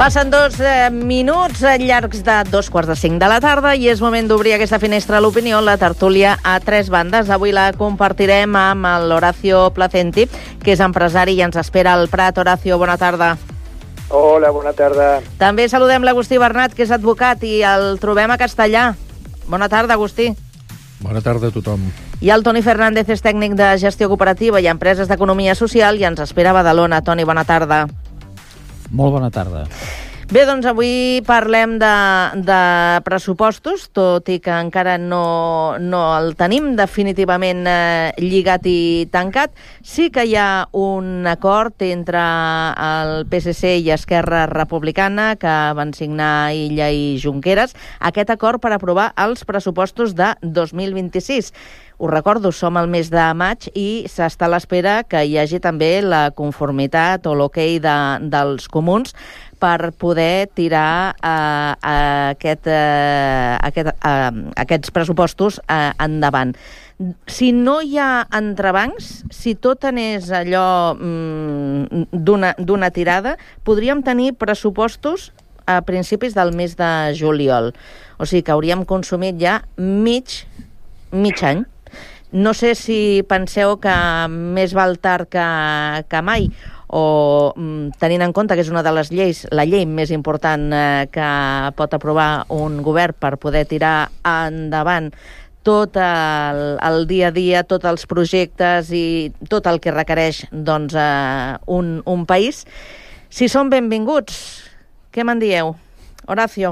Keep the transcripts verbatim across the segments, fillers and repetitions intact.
Passen dos eh, minuts llargs de dos quarts de cinc de la tarda i és moment d'obrir aquesta finestra a l'opinió, la tertúlia a tres bandes. Avui la compartirem amb l'Horacio Placenti, que és empresari i ens espera al Prat. Horacio, bona tarda. Hola, bona tarda. També saludem l'Agustí Bernat, que és advocat, i el trobem a Castellà. Bona tarda, Agustí. Bona tarda a tothom. I el Toni Fernández és tècnic de gestió cooperativa i empreses d'economia social i ens espera a Badalona. Toni, bona tarda. Molt bona tarda. Bé, doncs avui parlem de, de pressupostos, tot i que encara no, no el tenim definitivament eh, lligat i tancat. Sí que hi ha un acord entre el P S C i Esquerra Republicana que van signar Illa i Junqueras, aquest acord per aprovar els pressupostos de dos mil vint-i-sis. Us recordo, som al mes de maig i s'està a l'espera que hi hagi també la conformitat o l'hoquei de, dels comuns per poder tirar uh, aquest, uh, aquest, uh, aquests pressupostos uh, endavant. Si no hi ha entrebancs, si tot anés allò um, d'una, d'una tirada, podríem tenir pressupostos a principis del mes de juliol. O sigui que hauríem consumit ja mig, mig any. No sé si penseu que més val tard que, que mai, o tenint en compte que és una de les lleis, la llei més important eh, que pot aprovar un govern per poder tirar endavant tot el, el dia a dia, tots els projectes i tot el que requereix doncs, eh, un, un país. Si són benvinguts, què me'n dieu? Horacio.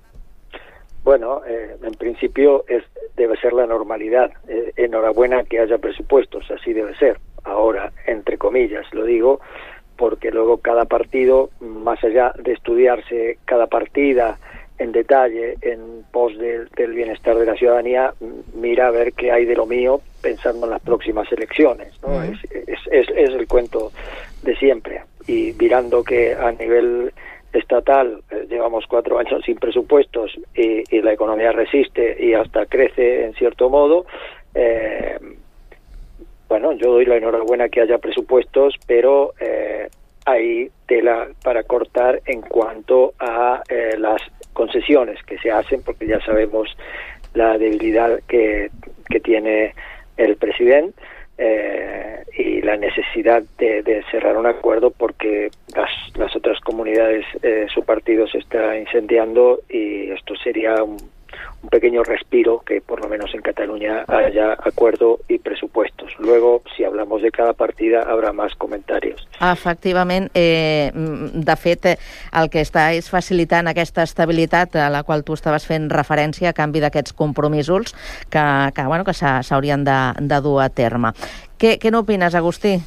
Bueno, eh, en principio es, debe ser la normalidad. Eh, enhorabuena que haya presupuestos, así debe ser. Ahora, entre comillas, lo digo, porque luego cada partido, más allá de estudiarse cada partida en detalle, en pos del, del bienestar de la ciudadanía, mira a ver qué hay de lo mío pensando en las próximas elecciones, ¿no? Uh-huh. es, es, es, es el cuento de siempre. Y mirando que a nivel estatal eh, llevamos cuatro años sin presupuestos y, y la economía resiste y hasta crece en cierto modo, eh, bueno, yo doy la enhorabuena que haya presupuestos, pero eh, hay tela para cortar en cuanto a eh, las concesiones que se hacen, porque ya sabemos la debilidad que, que tiene el presidente. Eh, y la necesidad de, de cerrar un acuerdo porque las, las otras comunidades, eh, su partido se está incendiando y esto sería un, un pequeño respiro que por lo menos en Cataluña haya acuerdo y presupuestos. Luego, si hablamos de cada partida, habrá más comentarios. Efectivament, eh, de fet, el que està és facilitant aquesta estabilitat a la qual tu estaves fent referència a canvi d'aquests compromisos que, que, bueno, que s'haurien de, de dur a terme. Què, què n'opines, Agustí?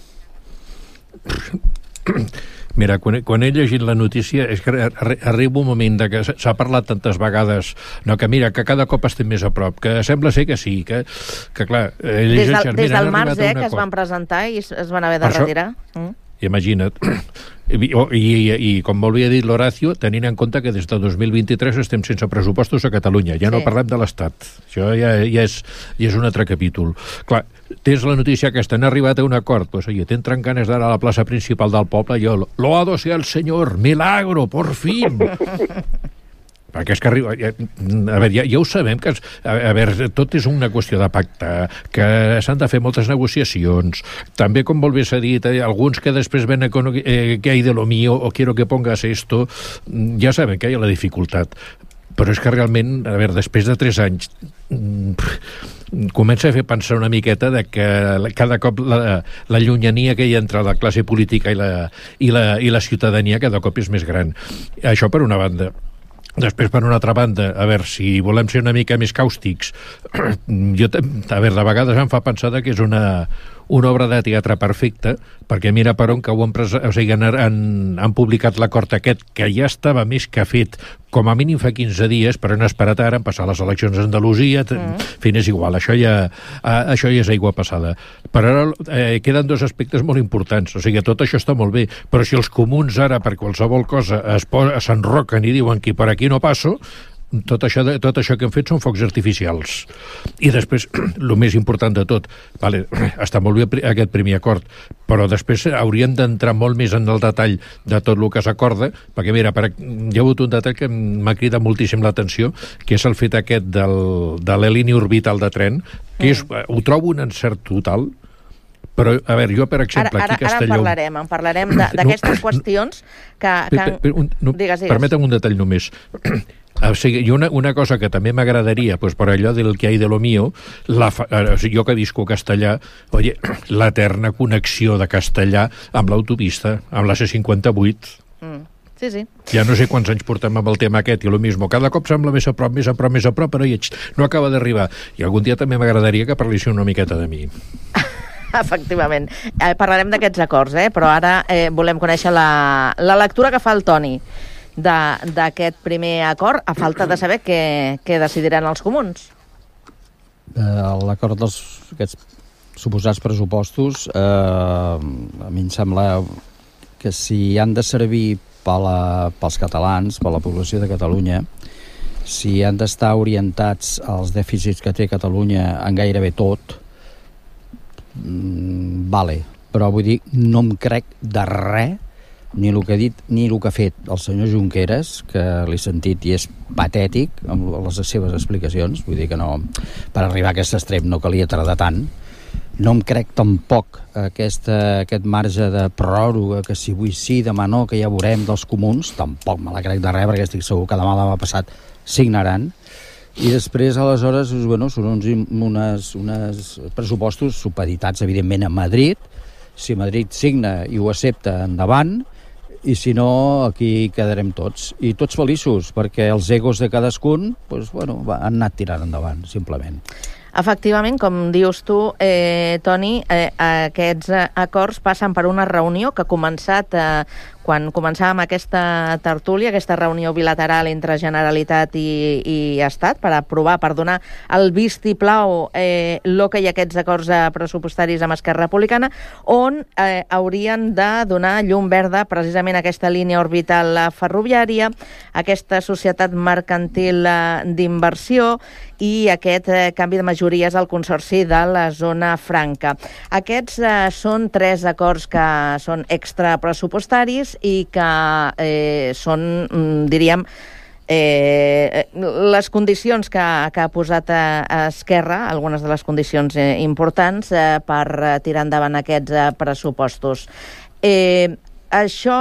Mira, quan, quan he llegit la notícia és que arriba un moment de que s'ha parlat tantes vegades, no, que mira, que cada cop estem més a prop, que sembla ser que sí, que, que clar... Des del, des del març, eh, que es van presentar i es van haver de això, retirar. Mm. Imagina't. I, i, i com molt bé ha dit l'Horacio, tenint en compte que des de dos mil vint-i-tres estem sense pressupostos a Catalunya. Ja sí. No parlem de l'Estat. Això ja, ja, és, ja és un altre capítol. Clar, tens la notícia que han arribat a un acord. Pues, oye, t'entren ganes d'anar a la plaça principal del poble i jo, loado sea el Señor, milagro, por fin! Perquè és que arriba... A veure, ja, ja ho sabem, que a, a veure, tot és una qüestió de pacte, que s'han de fer moltes negociacions. També, com molt bé s'ha dit, eh, alguns que després ven con, eh, que hay de lo mío o quiero que pongas esto, ja sabem que hi ha la dificultat. Però és que realment, a veure, després de tres anys comença a fer pensar una miqueta de que cada cop la, la llunyania que hi ha entre la classe política i la, i la, i la ciutadania cada cop és més gran. Això per una banda. Després, per una altra banda, a veure, si volem ser una mica més càustics, jo, a veure, de vegades em fa pensar que és una, una obra de teatre perfecta, perquè mira per on que ho han, pres... o sigui, han, han, han publicat l'acord aquest, que ja estava més que fet, com a mínim fa quinze dies, però han esperat ara, han passat les eleccions a Andalusia, mm. en fi, és igual, això ja, això ja és aigua passada. Però ara eh, queden dos aspectes molt importants, o sigui, tot això està molt bé, però si els comuns ara, per qualsevol cosa, es s'enroquen i diuen que per aquí no passo, tot això, de, tot això que hem fet són focs artificials. I després, el més important de tot, vale, està molt bé aquest primer acord, però després hauríem d'entrar molt més en el detall de tot el que s'acorda, perquè mira, per, hi ha hagut un detall que m'ha cridat moltíssim l'atenció, que és el fet aquest del, de la línia orbital de tren, que és, mm. ho trobo un encert total, però, a veure, jo, per exemple, ara, ara, aquí a Castelló... Ara en parlarem, en parlarem d'aquestes no, qüestions que... que... Per, per, un, no, digues, digues. Permetem un detall només. O sigui, i una, una cosa que també m'agradaria, pues, per allò del que hi ha de lo mío, la, o sigui, jo que visco a Castellà, oye, l'eterna connexió de Castellà amb l'autopista, amb la C cinquanta-vuit... Mm. Sí, sí. Ja no sé quants anys portem amb el tema aquest, i el mismo. Cada cop sembla més a prop, més a prop, més a prop, però no acaba d'arribar. I algun dia també m'agradaria que parléssiu una miqueta de mi. Efectivament. Eh, parlarem d'aquests acords, eh? Però ara eh, volem conèixer la, la lectura que fa el Toni d'aquest primer acord, a falta de saber què, què decidiran els comuns. Eh, L'acord dels aquests suposats pressupostos, eh, a mi em sembla que si han de servir per la, pels catalans, per la població de Catalunya, si han d'estar orientats als dèficits que té Catalunya en gairebé tot, mm, vale, però vull dir, no em crec de res, ni el que ha dit ni el que ha fet el senyor Junqueras, que l'he sentit i és patètic amb les seves explicacions, vull dir que no, per arribar a aquest extrem no calia tardar tant. No em crec tampoc aquesta, aquest marge de pròrroga, que si avui sí, demà no, que ja veurem dels comuns, tampoc me la crec de res, perquè estic segur que demà demà passat signaran. I després, aleshores, bueno, són uns unes, unes pressupostos supeditats, evidentment, a Madrid. Si Madrid signa i ho accepta, endavant, i si no, aquí quedarem tots. I tots feliços, perquè els egos de cadascun pues, bueno, han anat tirant endavant, simplement. Efectivament, com dius tu, eh, Toni, eh, aquests acords passen per una reunió que ha començat eh, quan començàvem aquesta tertúlia, aquesta reunió bilateral entre Generalitat i, i Estat, per aprovar, per donar el vistiplau eh, lo que hi ha aquests acords eh, pressupostaris amb Esquerra Republicana, on eh, haurien de donar llum verda precisament a aquesta línia orbital ferroviària, aquesta societat mercantil eh, d'inversió i aquest eh, canvi de majories al Consorci de la Zona Franca. Aquests eh, són tres acords que són extrapressupostaris i que eh, són, diríem, eh, les condicions que, que ha posat a, a Esquerra, algunes de les condicions eh, importants eh, per tirar endavant aquests eh, pressupostos. Eh, això,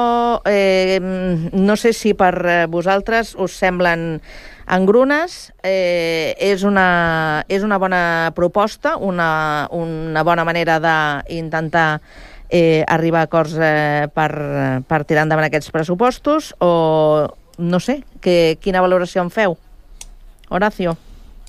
eh, no sé si per vosaltres us semblen engrunes, eh, és, una, és una bona proposta, una, una bona manera d'intentar eh, arribar a acords eh, per, per tirar endavant aquests pressupostos, o no sé, que, quina valoració en feu? Horacio.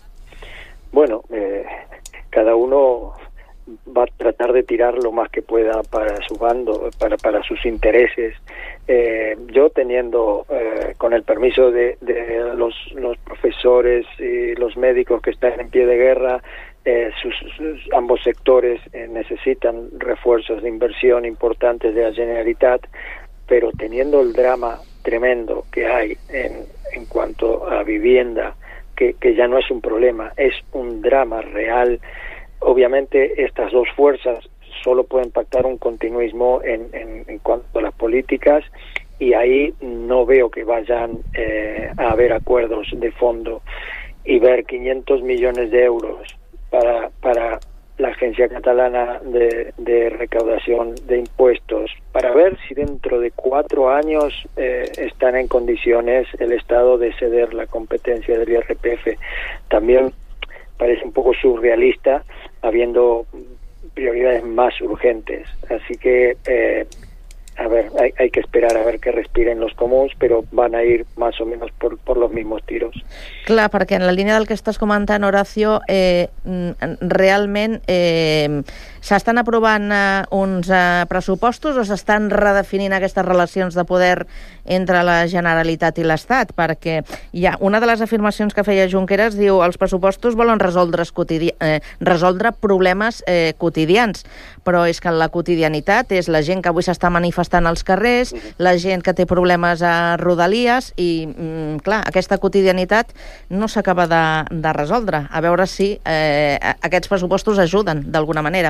Bueno, eh, cada uno va a tratar de tirar lo más que pueda para su bando, para, para sus intereses. Eh, yo teniendo, eh, con el permiso de, de los, los profesores y los médicos que están en pie de guerra, eh, sus, sus, ambos sectores eh, necesitan refuerzos de inversión importantes de la Generalitat, pero teniendo el drama tremendo que hay en, en cuanto a vivienda, que, que ya no es un problema, es un drama real. Obviamente estas dos fuerzas solo pueden pactar un continuismo en, en, en cuanto a las políticas, y ahí no veo que vayan eh, a haber acuerdos de fondo. Y ver quinientos millones de euros para, para la Agencia Catalana de, de Recaudación de Impuestos, para ver si dentro de cuatro años eh, están en condiciones el Estado de ceder la competencia del I R P F, también parece un poco surrealista, habiendo prioridades más urgentes. Así que, eh, a ver, hay, hay que esperar a ver qué respiren los comuns, però van a ir más o menos por, por los mismos tiros. Clar, perquè en la línia del que estàs comentant, Horacio, eh, realment eh, s'estan aprovant eh, uns eh, pressupostos o s'estan redefinint aquestes relacions de poder entre la Generalitat i l'Estat? Perquè hi ha una de les afirmacions que feia Junqueras, diu, els pressupostos volen resoldre, quotidi eh, resoldre problemes eh, quotidians, però és que la quotidianitat és la gent que avui s'està manifestant manifestant als carrers, la gent que té problemes a Rodalies i, mm, clar, aquesta quotidianitat no s'acaba de, de resoldre. A veure si eh, aquests pressupostos ajuden d'alguna manera.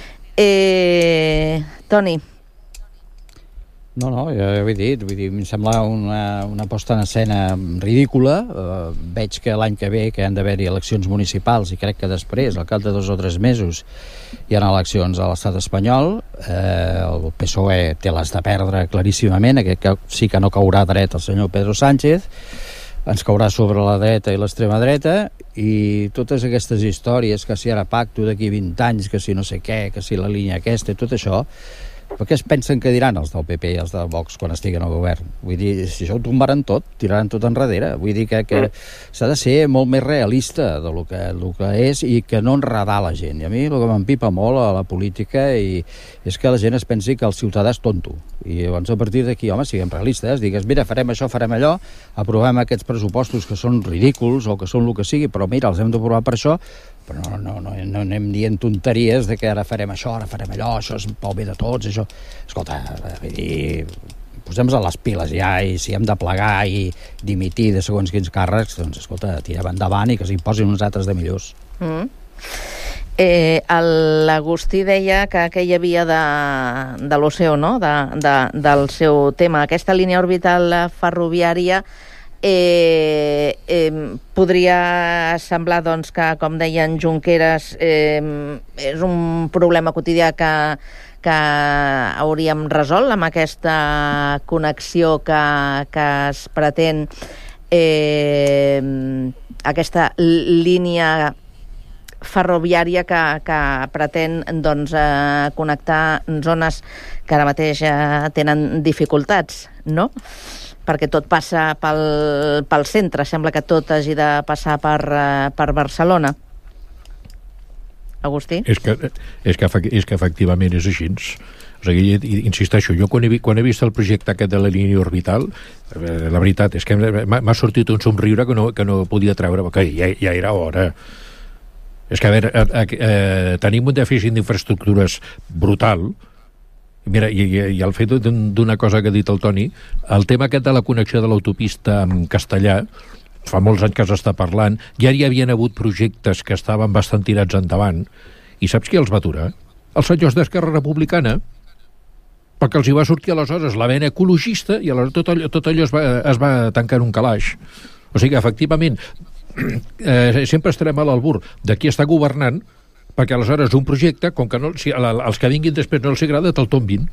Eh, Toni. No, no, ja ho he dit, vull dir, em sembla una, una posta en escena ridícula. Uh, veig que l'any que ve que han d'haver-hi eleccions municipals i crec que després, al cap de dos o tres mesos, hi ha eleccions a l'estat espanyol. Uh, el P S O E té les de perdre claríssimament, aquest que sí que no caurà dret el senyor Pedro Sánchez, ens caurà sobre la dreta i l'extrema dreta, i totes aquestes històries, que si ara pacto d'aquí vint anys, que si no sé què, que si la línia aquesta i tot això, perquè es pensen que diran els del P P i els del Vox quan estiguen al govern? Vull dir, si això ho tombaran tot, tiraran tot enrere. Vull dir que, que s'ha de ser molt més realista de lo que, lo que és i que no enredar la gent. I a mi el que m'empipa molt a la política i és que la gent es pensi que el ciutadà és tonto. I llavors a partir d'aquí, home, siguem realistes, digues, mira, farem això, farem allò, aprovem aquests pressupostos que són ridículs o que són el que sigui, però mira, els hem d'aprovar per això, però no, no, no, no anem dient tonteries de que ara farem això, ara farem allò, això és pel bé de tots, això... Escolta, vull dir, posem-nos a les piles ja, i si hem de plegar i dimitir de segons quins càrrecs, doncs, escolta, tirem endavant i que s'hi posin uns altres de millors. Mm. Eh, L'Agustí deia que, que hi havia de, de l'Oceo, no?, de, de, del seu tema. Aquesta línia orbital ferroviària Eh, eh, podria semblar doncs, que, com deien Junqueras, eh, és un problema quotidià que, que hauríem resolt amb aquesta connexió que, que es pretén, eh, aquesta línia ferroviària que, que pretén doncs, eh, connectar zones que ara mateix eh, tenen dificultats, no? Perquè tot passa pel, pel centre. Sembla que tot hagi de passar per, per Barcelona. Agustí? És que, és que, és que efectivament és així. O sigui, insisteixo, jo quan he, quan he vist el projecte aquest de la línia orbital, la veritat és que m'ha sortit un somriure que no, que no podia treure, que ja, ja era hora. És que, a veure, eh, tenim un dèficit d'infraestructures brutal. Mira, i, i el fet d'una cosa que ha dit el Toni, el tema aquest de la connexió de l'autopista amb Castellà, fa molts anys que s'està parlant, ja hi havien hagut projectes que estaven bastant tirats endavant, i saps qui els va aturar? Els senyors d'Esquerra Republicana, perquè els hi va sortir aleshores la vena ecologista i aleshores tot allò, tot allò es, va, es va tancar en un calaix. O sigui, efectivament, eh, sempre estarem a l'albur de qui està governant, perquè aleshores un projecte, com que no, si els que vinguin després no els agrada, te'l tombin.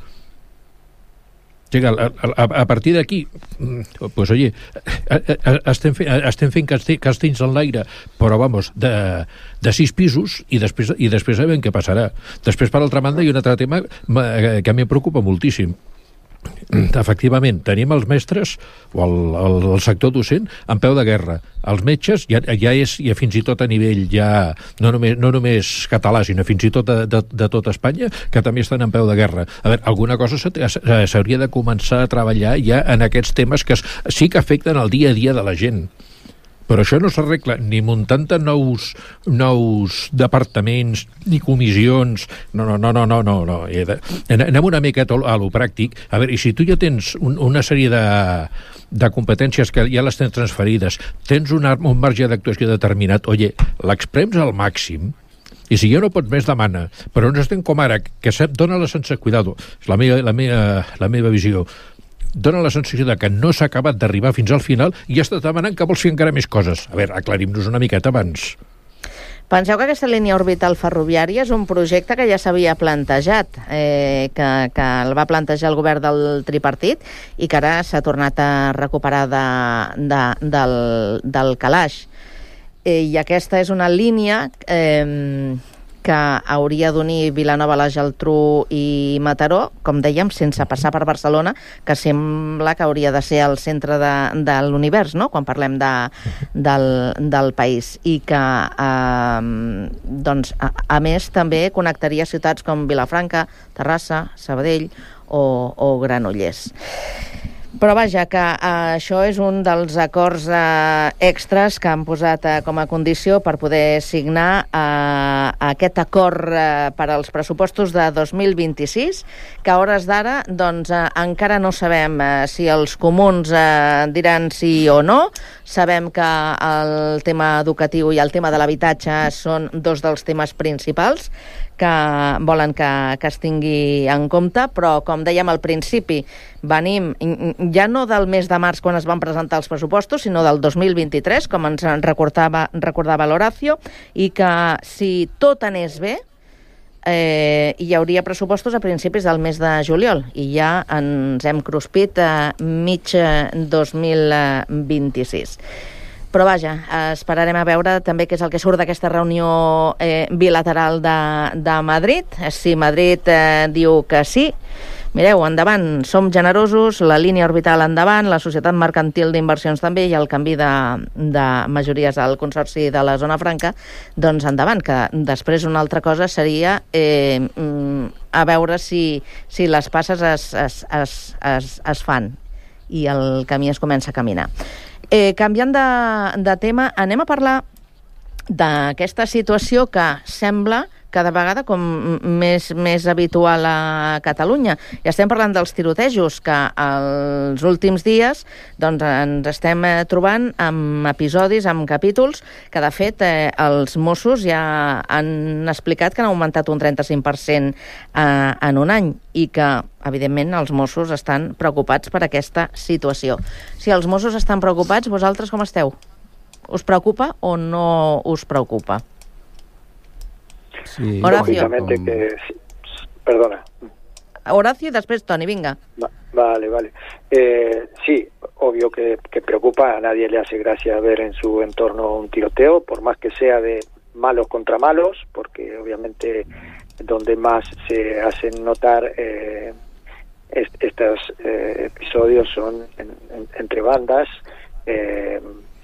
O sigui, a, a, a partir d'aquí, pues, oye, estem, fe, estem fent castells en l'aire, però, vamos, de, de sis pisos, i després, i després sabem què passarà. Després, per altra banda, hi ha un altre tema que a mi em preocupa moltíssim. Efectivament, tenim els mestres o el, el, el sector docent en peu de guerra. Els metges ja, ja és ja fins i tot a nivell ja no només, no només català, sinó fins i tot de, de, de tot Espanya, que també estan en peu de guerra. A veure, alguna cosa s'hauria de començar a treballar ja en aquests temes que sí que afecten el dia a dia de la gent. Però això no s'arregla ni muntant nous, nous departaments, ni comissions. No, no, no, no, no, no. no. Anem una mica a lo pràctic. A veure, i si tu ja tens un, una sèrie de, de competències que ja les tens transferides, tens un, un marge d'actuació determinat, oye, l'exprems al màxim, i si ja no pots més, demana. Però no estem com ara, que dona-la sense cuidado. És la meva, la meva, la meva visió. Dóna la sensació de que no s'ha acabat d'arribar fins al final i ja està demanant que vols fer encara més coses. A veure, aclarim-nos una miqueta abans. Penseu que aquesta línia orbital ferroviària és un projecte que ja s'havia plantejat, eh, que, que el va plantejar el govern del tripartit i que ara s'ha tornat a recuperar de, de, del, del calaix. Eh, I aquesta és una línia eh, que hauria d'unir Vilanova, la Geltrú i Mataró, com dèiem, sense passar per Barcelona, que sembla que hauria de ser el centre de, de l'univers, no?, quan parlem de, del, del país. I que, eh, doncs, a, a més, també connectaria ciutats com Vilafranca, Terrassa, Sabadell o, o Granollers. Però vaja, que eh, això és un dels acords eh, extras que han posat eh, com a condició per poder signar eh, aquest acord eh, per als pressupostos de dos mil vint-i-sis, que a hores d'ara doncs, eh, encara no sabem eh, si els comuns eh, diran sí o no. Sabem que el tema educatiu i el tema de l'habitatge són dos dels temes principals que volen que, que es tingui en compte, però, com dèiem al principi, venim ja no del mes de març quan es van presentar els pressupostos, sinó del dos mil vint-i-tres, com ens recordava, recordava l'Horacio, i que si tot anés bé, eh, hi hauria pressupostos a principis del mes de juliol, i ja ens hem cruspit a mig dos mil vint-i-sis. Però vaja, esperarem a veure també què és el que surt d'aquesta reunió eh, bilateral de, de Madrid. Si Madrid eh, diu que sí, mireu, endavant, som generosos, la línia orbital endavant, la societat mercantil d'inversions també i el canvi de, de majories al Consorci de la Zona Franca, doncs endavant, que després una altra cosa seria eh, a veure si, si les passes es, es, es, es, es fan i el camí es comença a caminar. Eh, canviant de, de tema, anem a parlar d'aquesta situació que sembla cada vegada com més, més habitual a Catalunya. I estem parlant dels tirotejos, que els últims dies doncs, ens estem trobant amb episodis, amb capítols, que de fet eh, els Mossos ja han explicat que han augmentat un trenta-cinc per cent eh, en un any i que, evidentment, els Mossos estan preocupats per aquesta situació. Si els Mossos estan preocupats, vosaltres com esteu? Us preocupa o no us preocupa? Sí, lógicamente que... Perdona. Horacio y después Toni, venga. Va, vale, vale. Eh, sí, obvio que, que preocupa, a nadie le hace gracia ver en su entorno un tiroteo, por más que sea de malos contra malos, porque obviamente donde más se hacen notar eh, est estos eh, episodios son en, en, entre bandas, eh,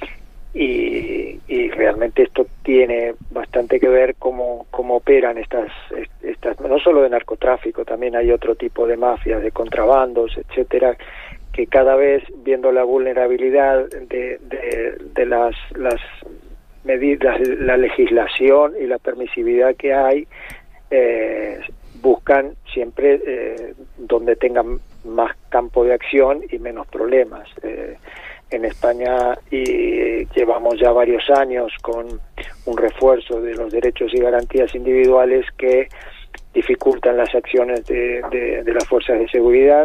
Y, y realmente esto tiene bastante que ver cómo, cómo operan estas, estas, no solo de narcotráfico, también hay otro tipo de mafias, de contrabandos, etcétera, que cada vez, viendo la vulnerabilidad de, de, de las, las medidas, la legislación y la permisividad que hay, eh, buscan siempre eh, donde tengan más campo de acción y menos problemas. Eh, En España y llevamos ya varios años con un refuerzo de los derechos y garantías individuales que dificultan las acciones de, de, de las fuerzas de seguridad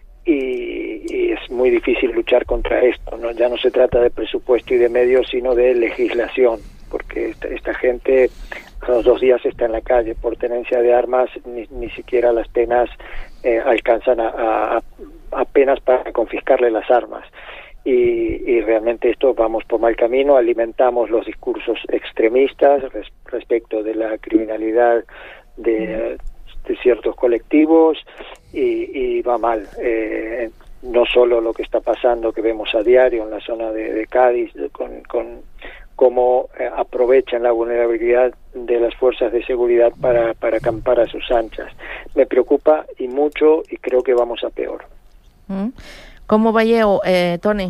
y, y es muy difícil luchar contra esto, ¿no? Ya no se trata de presupuesto y de medios, sino de legislación, porque esta, esta gente a los dos días está en la calle por tenencia de armas, ni, ni siquiera las penas eh, alcanzan a, a, a apenas para confiscarle las armas. Y, y realmente esto vamos por mal camino, alimentamos los discursos extremistas res, respecto de la criminalidad de, de ciertos colectivos y, y va mal. Eh, no solo lo que está pasando, que vemos a diario en la zona de, de Cádiz, con, con cómo eh, aprovechan la vulnerabilidad de las fuerzas de seguridad para, para acampar a sus anchas. Me preocupa y mucho y creo que vamos a peor. Mm. Com ho veieu, eh, Toni?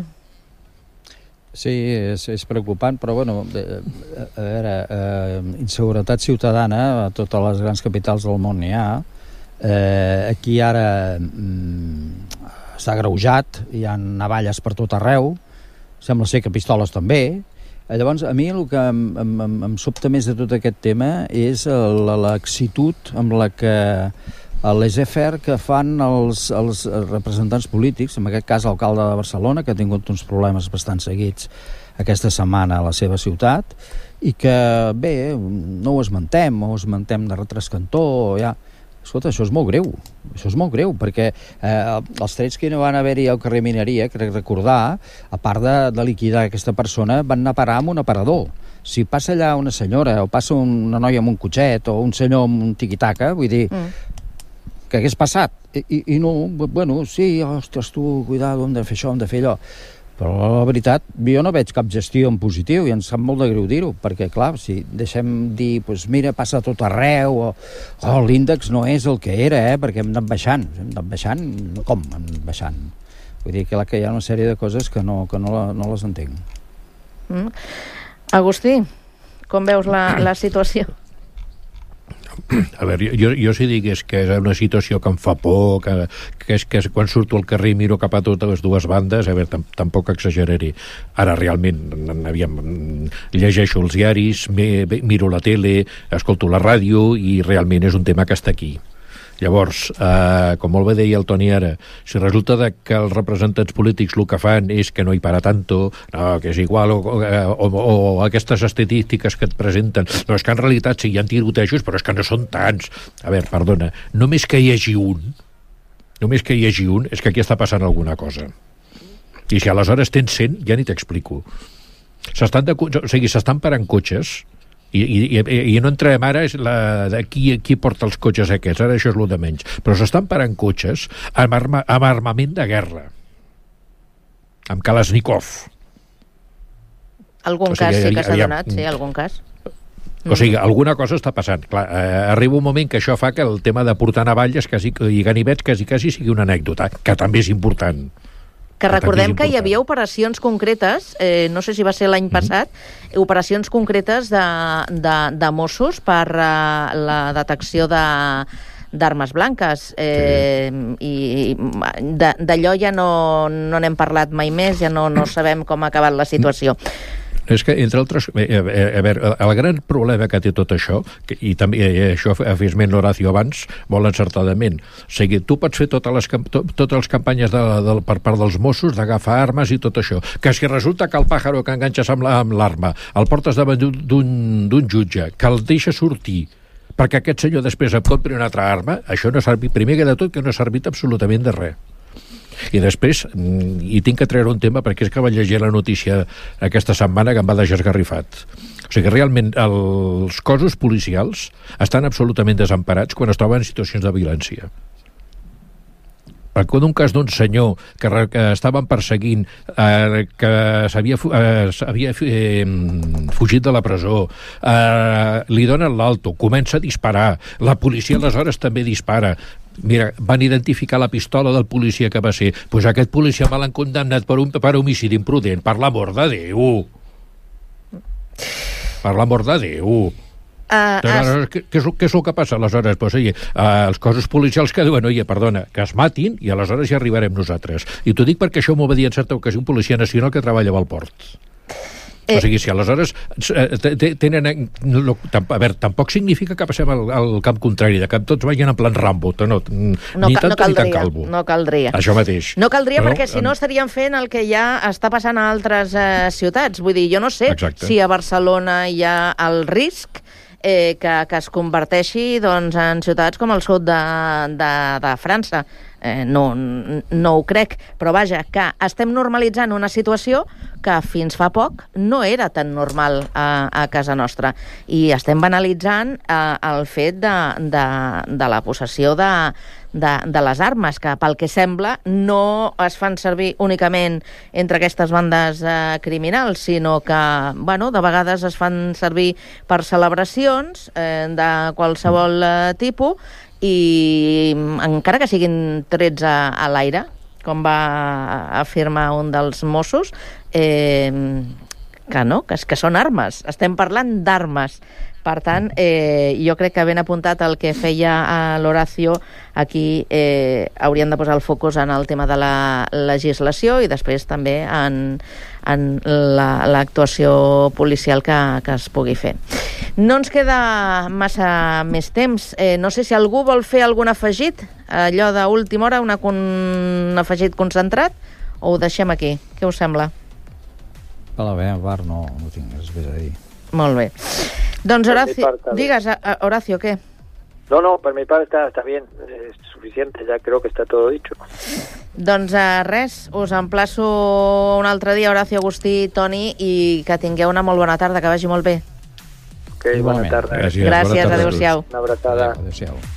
Sí, és, és preocupant, però bueno, a, a veure, eh, inseguretat ciutadana a totes les grans capitals del món n'hi ha. Eh, aquí ara mm, s'ha agreujat, hi ha navalles per tot arreu, sembla ser que pistoles també. Llavors, a mi el que em, em, em sobta més de tot aquest tema és l'exitud amb la que el laissez-faire que fan els, els representants polítics, en aquest cas l'alcalde de Barcelona, que ha tingut uns problemes bastant seguits aquesta setmana a la seva ciutat, i que, bé, no ho esmentem, o esmentem de retrascantó, ja... Escolta, això és molt greu, això és molt greu, perquè eh, els trets que no van haver-hi al carrer Mineria, crec recordar, a part de, de liquidar aquesta persona, van anar a parar amb un aparador. Si passa allà una senyora, o passa una noia amb un cotxet, o un senyor amb un tiquitaca, vull dir... Mm. que hagués passat, I, i, i no, bueno, sí, ostres, tu, cuidado, hem de fer això, hem de fer allò, però la veritat, jo no veig cap gestió en positiu i ens sap molt de greu dir-ho, perquè clar, si deixem dir, doncs mira, passa tot arreu, o oh, l'índex no és el que era, eh, perquè hem anat baixant, hem anat baixant, com hem anat baixant? Vull dir que, que hi ha una sèrie de coses que no, que no, la, no les entenc. Mm. Agustí, com veus la, la situació? A veure, jo, jo si digués que és una situació que em fa por, que, que és que quan surto al carrer i miro cap a totes les dues bandes, a veure, tampoc exageraré. Ara realment, aviam, llegeixo els diaris, miro la tele, escolto la ràdio i realment és un tema que està aquí. Llavors, eh, com molt bé deia el Toni ara, si resulta de que els representants polítics el que fan és que no hi para tanto, no, que és igual, o, o, o, o aquestes estadístiques que et presenten, no, és que en realitat sí, hi ha tirotejos, però és que no són tants. A veure, perdona, només que hi hagi un, només que hi hagi un, és que aquí està passant alguna cosa. I si aleshores tens cent, ja ni t'explico. S'estan de, o sigui, s'estan parant cotxes. I, i, i no entrem ara la, de qui, qui porta els cotxes aquests, ara això és el de menys, però s'estan parant cotxes amb, arma, amb armament de guerra, amb Kalashnikov. Algun o sigui, cas sí que s'ha donat, sí, algun cas. O sigui, alguna cosa està passant. Clar, eh, arriba un moment que això fa que el tema de portar navalles quasi, i ganivets quasi, quasi sigui una anècdota, que també és important. Que recordem que hi havia operacions concretes, eh, no sé si va ser l'any passat, mm-hmm. operacions concretes de, de, de Mossos per uh, la detecció de d'armes blanques, eh, sí. I d'allò ja no no n'hem parlat mai més, ja no, no sabem com ha acabat la situació. És que, entre altres, a, a, a veure, el gran problema que té tot això, que, i també eh, això ha fet esment l'Horacio abans, molt encertadament, o sigui, tu pots fer totes les, to, totes les campanyes de, de, per part dels Mossos d'agafar armes i tot això, que si resulta que el pàjaro que enganxes amb l'arma el portes davant d'un jutge, que el deixa sortir perquè aquest senyor després et compri una altra arma, això no ha servit, primer que de tot, que no ha servit absolutament de res. I després, i tinc que treure un tema perquè és que vaig llegir la notícia aquesta setmana que em va deixar esgarrifat. O sigui, realment els cossos policials estan absolutament desemparats quan es troben en situacions de violència. Perquè d'un cas d'un senyor que, que estaven perseguint, eh, que s'havia eh, eh, fugit de la presó, eh, li donen l'alto, comença a disparar, la policia aleshores també dispara. Mira, van identificar la pistola del policia que va ser. Doncs pues aquest policia me l'han condemnat per, un, per homicidi imprudent, per l'amor de Déu. Per l'amor de Déu. Uh, uh, què, què, és, què és el que passa aleshores? Pues, oye, uh, els cossos policials que diuen, oye, perdona, que es matin i aleshores ja arribarem nosaltres. I t'ho dic perquè això m'ho va dir en certa ocasió un policia nacional que treballava al port. Eh. O sigui, si aleshores tenen... A veure, tampoc significa que passem al, al camp contrari, de que tots vagin en plan Rambo, no, no, ni no tant caldria, ni tan calvo. No caldria. Això mateix. No caldria però, perquè si no estaríem fent el que ja està passant a altres eh, ciutats. Vull dir, jo no sé Exacte. Si a Barcelona hi ha el risc eh, que, que es converteixi doncs, en ciutats com el sud de, de, de França. Eh, no, no ho crec, però vaja, que estem normalitzant una situació que fins fa poc no era tan normal a, a casa nostra, i estem banalitzant eh, el fet de, de, de la possessió de, de, de les armes, que pel que sembla no es fan servir únicament entre aquestes bandes eh, criminals, sinó que, bueno, de vegades es fan servir per celebracions eh, de qualsevol eh, tipus, i encara que siguin trets a, a l'aire, com va afirmar un dels Mossos, eh, que no, que, que són armes. Estem parlant d'armes. Per tant, eh, jo crec que ben apuntat el que feia l'Horacio, aquí eh, haurien de posar el focus en el tema de la legislació i després també en, en l'actuació la, policial que, que es pugui fer. No ens queda massa més temps. Eh, no sé si algú vol fer algun afegit, allò d'última hora, una, un afegit concentrat, o ho deixem aquí? Què us sembla? Per la bé, Bar, no, no tinc res més a dir. Molt bé. Doncs Horacio, digues, Horacio, ¿qué? No, no, por mi parte está, está bien, es suficiente, ya creo que está todo dicho. Doncs uh, res, us emplaço un altre dia, Horacio, Agustí, Toni, i que tingueu una molt bona tarda, que vagi molt bé. Ok, bona tarda. Gràcies, Gràcies, adéu-siau. Una abraçada. Adéu-siau.